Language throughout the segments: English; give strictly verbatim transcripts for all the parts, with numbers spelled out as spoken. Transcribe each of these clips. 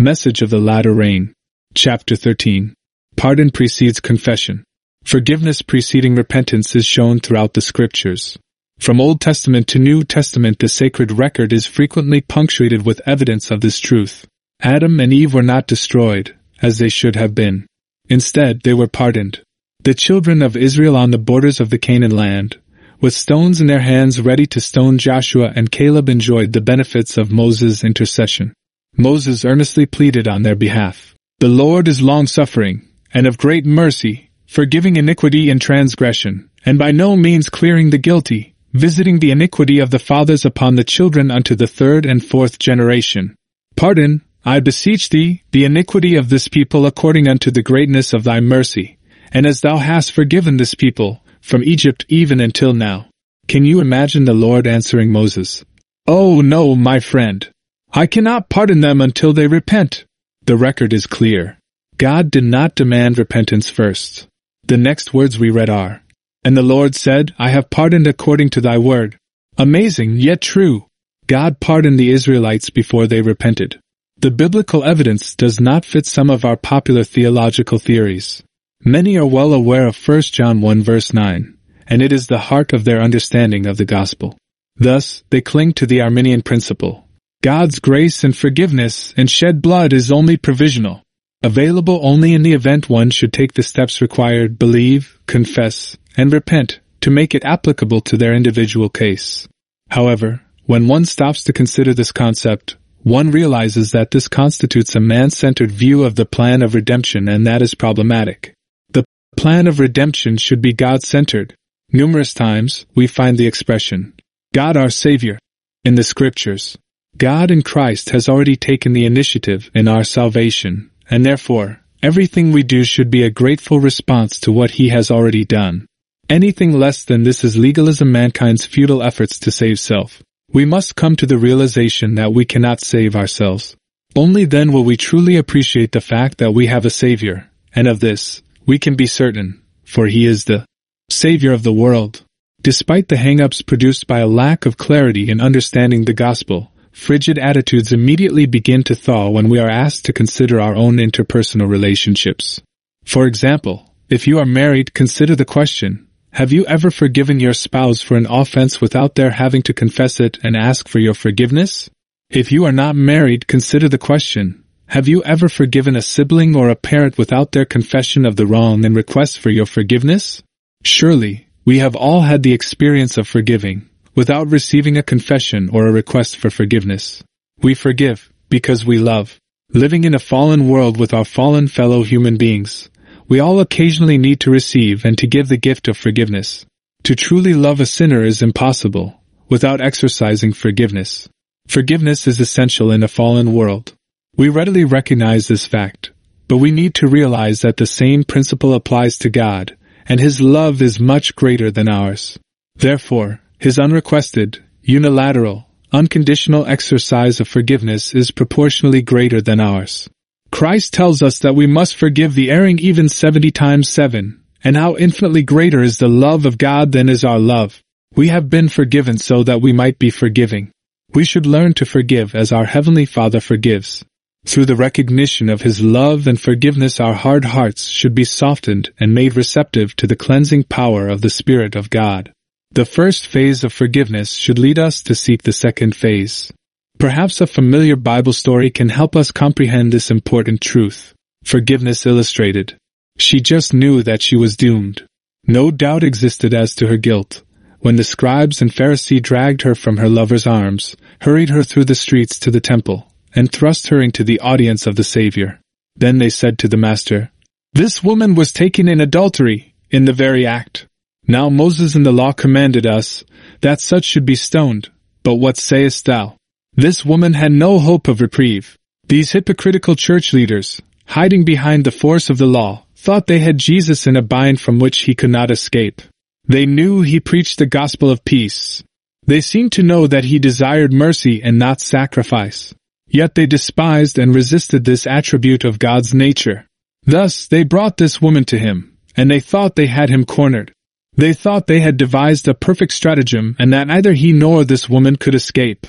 Message of the Latter Rain. Chapter thirteen. Pardon precedes confession. Forgiveness preceding repentance is shown throughout the Scriptures. From Old Testament to New Testament, the sacred record is frequently punctuated with evidence of this truth. Adam and Eve were not destroyed, as they should have been. Instead, they were pardoned. The children of Israel on the borders of the Canaan land, with stones in their hands ready to stone Joshua and Caleb, enjoyed the benefits of Moses' intercession. Moses earnestly pleaded on their behalf. The Lord is long-suffering, and of great mercy, forgiving iniquity and transgression, and by no means clearing the guilty, visiting the iniquity of the fathers upon the children unto the third and fourth generation. Pardon, I beseech thee, the iniquity of this people according unto the greatness of thy mercy, and as thou hast forgiven this people, from Egypt even until now. Can you imagine the Lord answering Moses? Oh no, my friend. I cannot pardon them until they repent. The record is clear. God did not demand repentance first. The next words we read are, And the Lord said, I have pardoned according to thy word. Amazing, yet true. God pardoned the Israelites before they repented. The biblical evidence does not fit some of our popular theological theories. Many are well aware of First John one verse nine, and it is the heart of their understanding of the gospel. Thus, they cling to the Arminian principle. God's grace and forgiveness and shed blood is only provisional, available only in the event one should take the steps required, believe, confess, and repent, to make it applicable to their individual case. However, when one stops to consider this concept, one realizes that this constitutes a man-centered view of the plan of redemption, and that is problematic. The plan of redemption should be God-centered. Numerous times, we find the expression, God our Savior, in the Scriptures. God in Christ has already taken the initiative in our salvation, and therefore, everything we do should be a grateful response to what He has already done. Anything less than this is legalism, mankind's futile efforts to save self. We must come to the realization that we cannot save ourselves. Only then will we truly appreciate the fact that we have a Savior, and of this, we can be certain, for He is the Savior of the world. Despite the hang-ups produced by a lack of clarity in understanding the gospel, frigid attitudes immediately begin to thaw when we are asked to consider our own interpersonal relationships. For example, if you are married, consider the question, have you ever forgiven your spouse for an offense without their having to confess it and ask for your forgiveness? If you are not married, consider the question, have you ever forgiven a sibling or a parent without their confession of the wrong and request for your forgiveness? Surely, we have all had the experience of forgiving, without receiving a confession or a request for forgiveness. We forgive because we love. Living in a fallen world with our fallen fellow human beings, we all occasionally need to receive and to give the gift of forgiveness. To truly love a sinner is impossible without exercising forgiveness. Forgiveness is essential in a fallen world. We readily recognize this fact, but we need to realize that the same principle applies to God, and His love is much greater than ours. Therefore, His unrequested, unilateral, unconditional exercise of forgiveness is proportionally greater than ours. Christ tells us that we must forgive the erring even seventy times seven, and how infinitely greater is the love of God than is our love. We have been forgiven so that we might be forgiving. We should learn to forgive as our Heavenly Father forgives. Through the recognition of His love and forgiveness, our hard hearts should be softened and made receptive to the cleansing power of the Spirit of God. The first phase of forgiveness should lead us to seek the second phase. Perhaps a familiar Bible story can help us comprehend this important truth. Forgiveness illustrated. She just knew that she was doomed. No doubt existed as to her guilt. When the scribes and Pharisees dragged her from her lover's arms, hurried her through the streets to the temple, and thrust her into the audience of the Savior. Then they said to the Master, This woman was taken in adultery, in the very act. Now Moses in the law commanded us, that such should be stoned. But what sayest thou? This woman had no hope of reprieve. These hypocritical church leaders, hiding behind the force of the law, thought they had Jesus in a bind from which He could not escape. They knew He preached the gospel of peace. They seemed to know that He desired mercy and not sacrifice. Yet they despised and resisted this attribute of God's nature. Thus they brought this woman to Him, and they thought they had Him cornered. They thought they had devised a perfect stratagem and that neither He nor this woman could escape.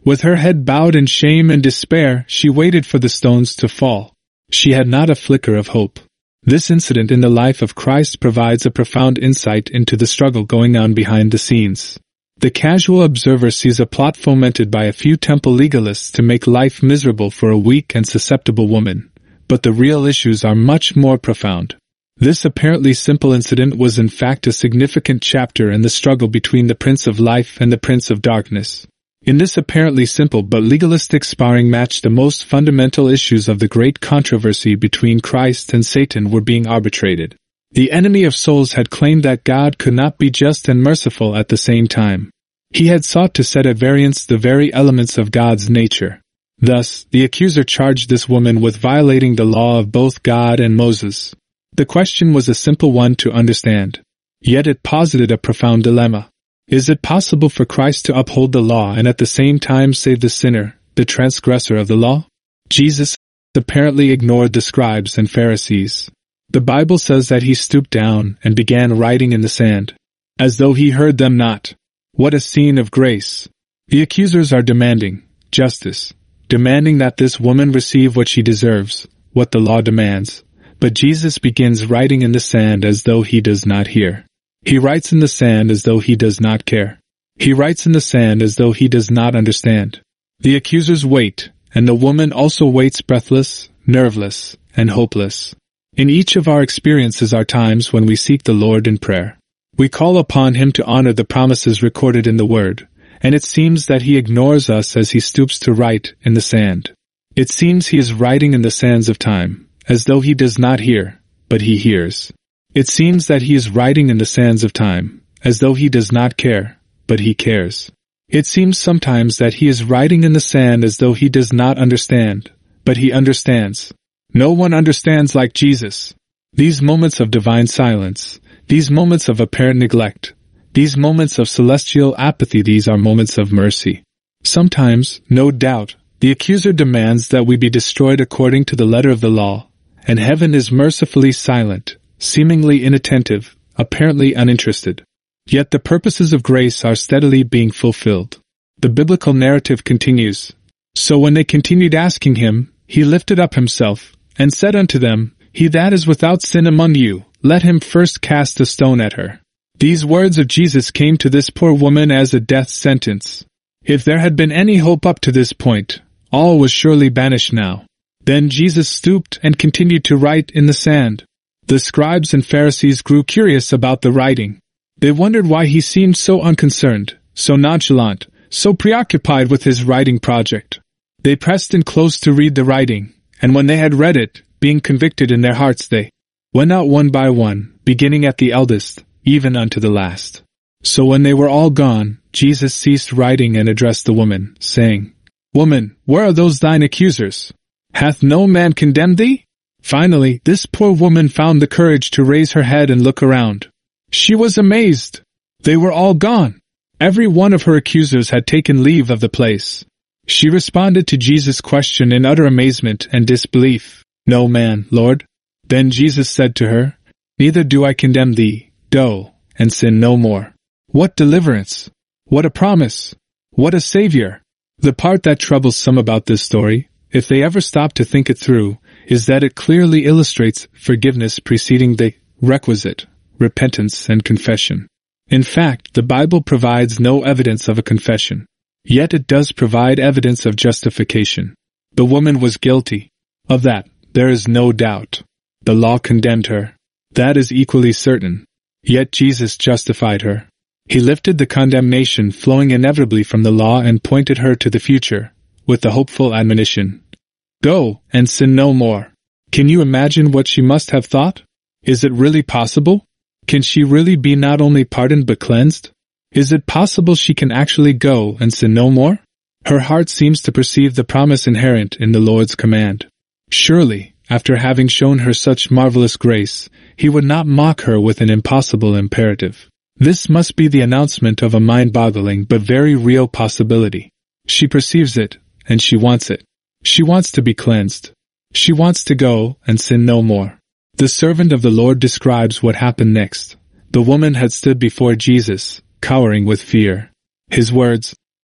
With her head bowed in shame and despair, she waited for the stones to fall. She had not a flicker of hope. This incident in the life of Christ provides a profound insight into the struggle going on behind the scenes. The casual observer sees a plot fomented by a few temple legalists to make life miserable for a weak and susceptible woman, but the real issues are much more profound. This apparently simple incident was in fact a significant chapter in the struggle between the Prince of Life and the Prince of Darkness. In this apparently simple but legalistic sparring match, the most fundamental issues of the great controversy between Christ and Satan were being arbitrated. The enemy of souls had claimed that God could not be just and merciful at the same time. He had sought to set at variance the very elements of God's nature. Thus, the accuser charged this woman with violating the law of both God and Moses. The question was a simple one to understand. Yet it posited a profound dilemma. Is it possible for Christ to uphold the law and at the same time save the sinner, the transgressor of the law? Jesus apparently ignored the scribes and Pharisees. The Bible says that he stooped down and began writing in the sand, as though he heard them not. What a scene of grace! The accusers are demanding justice, demanding that this woman receive what she deserves, what the law demands. But Jesus begins writing in the sand as though he does not hear. He writes in the sand as though he does not care. He writes in the sand as though he does not understand. The accusers wait, and the woman also waits breathless, nerveless, and hopeless. In each of our experiences are times when we seek the Lord in prayer. We call upon Him to honor the promises recorded in the Word, and it seems that He ignores us as He stoops to write in the sand. It seems He is writing in the sands of time, as though He does not hear, but He hears. It seems that He is writing in the sands of time, as though He does not care, but He cares. It seems sometimes that He is writing in the sand as though He does not understand, but He understands. No one understands like Jesus. These moments of divine silence, these moments of apparent neglect, these moments of celestial apathy, these are moments of mercy. Sometimes, no doubt, the accuser demands that we be destroyed according to the letter of the law, and heaven is mercifully silent, seemingly inattentive, apparently uninterested. Yet the purposes of grace are steadily being fulfilled. The biblical narrative continues. So when they continued asking him, he lifted up himself, and said unto them, He that is without sin among you, let him first cast a stone at her. These words of Jesus came to this poor woman as a death sentence. If there had been any hope up to this point, all was surely banished now. Then Jesus stooped and continued to write in the sand. The scribes and Pharisees grew curious about the writing. They wondered why he seemed so unconcerned, so nonchalant, so preoccupied with his writing project. They pressed in close to read the writing, and when they had read it, being convicted in their hearts, they went out one by one, beginning at the eldest, even unto the last. So when they were all gone, Jesus ceased writing and addressed the woman, saying, Woman, where are those thine accusers? Hath no man condemned thee? Finally, this poor woman found the courage to raise her head and look around. She was amazed. They were all gone. Every one of her accusers had taken leave of the place. She responded to Jesus' question in utter amazement and disbelief. No man, Lord. Then Jesus said to her, Neither do I condemn thee. Go, and sin no more. What deliverance! What a promise! What a Savior! The part that troubles some about this story, if they ever stop to think it through, is that it clearly illustrates forgiveness preceding the requisite repentance and confession. In fact, the Bible provides no evidence of a confession. Yet it does provide evidence of justification. The woman was guilty. Of that, there is no doubt. The law condemned her. That is equally certain. Yet Jesus justified her. He lifted the condemnation flowing inevitably from the law and pointed her to the future, with the hopeful admonition, Go, and sin no more. Can you imagine what she must have thought? Is it really possible? Can she really be not only pardoned but cleansed? Is it possible she can actually go and sin no more? Her heart seems to perceive the promise inherent in the Lord's command. Surely, after having shown her such marvelous grace, He would not mock her with an impossible imperative. This must be the announcement of a mind-boggling but very real possibility. She perceives it, and she wants it. She wants to be cleansed. She wants to go and sin no more. The servant of the Lord describes what happened next. The woman had stood before Jesus, cowering with fear. His words,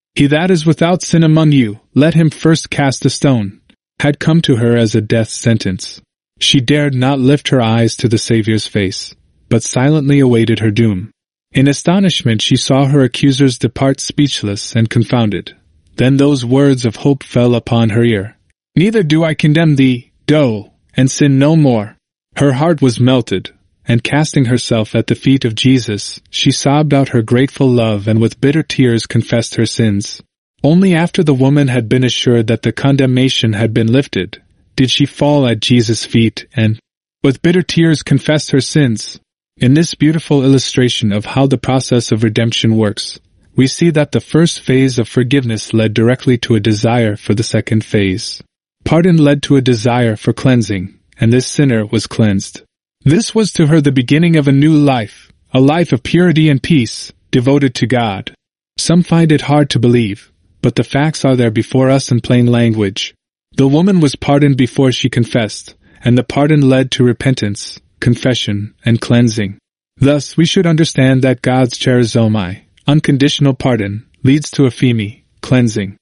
He that is without sin among you, let him first cast a stone, had come to her as a death sentence. She dared not lift her eyes to the Saviour's face, but silently awaited her doom. In astonishment she saw her accusers depart speechless and confounded. Then those words of hope fell upon her ear. Neither do I condemn thee, go, and sin no more. Her heart was melted, and casting herself at the feet of Jesus, she sobbed out her grateful love and with bitter tears confessed her sins. Only after the woman had been assured that the condemnation had been lifted, did she fall at Jesus' feet and, with bitter tears, confessed her sins. In this beautiful illustration of how the process of redemption works, we see that the first phase of forgiveness led directly to a desire for the second phase. Pardon led to a desire for cleansing, and this sinner was cleansed. This was to her the beginning of a new life, a life of purity and peace, devoted to God. Some find it hard to believe, but the facts are there before us in plain language. The woman was pardoned before she confessed, and the pardon led to repentance, confession, and cleansing. Thus, we should understand that God's charizomai, unconditional pardon, leads to ephemi, cleansing.